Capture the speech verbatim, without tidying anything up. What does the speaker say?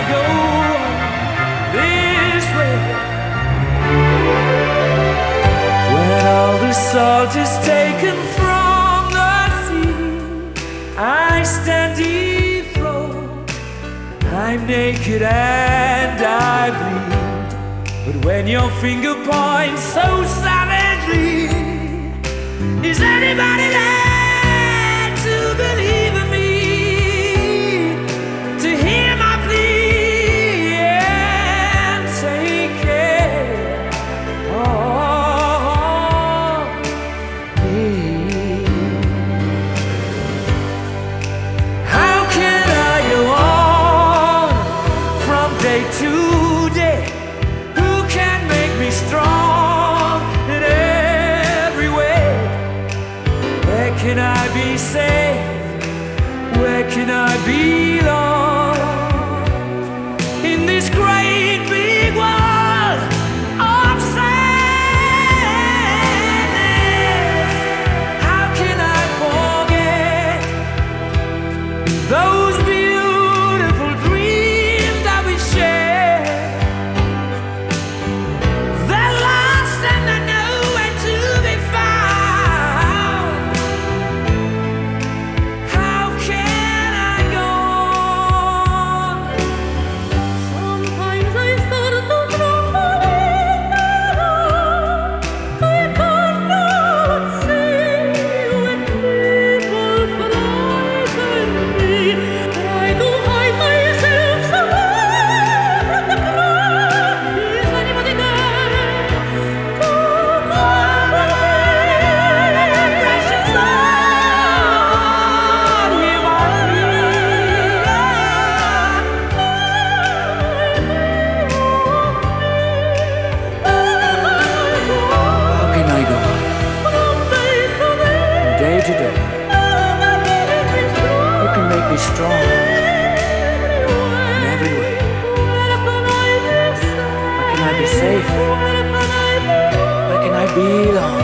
go this way? When all the salt is taken from the sea, I stand dethroned, I'm naked and I bleed. But when your finger points so savagely, is anybody there to believe in me, to hear my plea and take care of me? How can I go on from day to day? Who can make me strong in every way? Where can I be safe? Where can I belong? In this great big world of sadness, how can I forget those beautiful dreams that we shared? They're lost and they're nowhere to be found. How can I go on? Sometimes I start to tremble, I cannot see when people frighten me. Try to hide myself somewhere from the crowd. Is anybody there to comfort me? Precious Lord, hear my How can I go on from day to day? Who can make me strong in every way? Where can I be safe? Where can I belong?